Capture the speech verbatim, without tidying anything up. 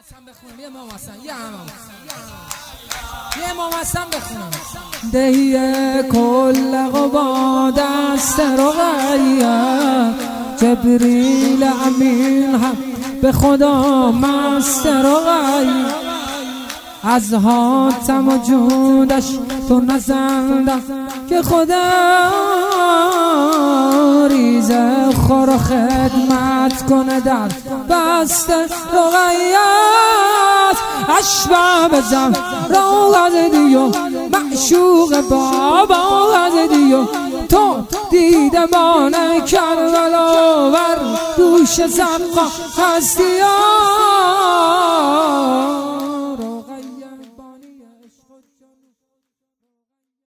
حسن بخونم یه امام حسن یه امام یه امام حسن بخونم. دهی کل قبا دست رقیه جبریل امین هم به خدا مست رقیه از حاتم و جودش تو نزنده که خدا ریزه خور خدمت کنه در بست رقیت اشبه بزن رو غزدیو معشوق بابا غزدیو تو دیدمان کربلا ور دوش زبقا هستیان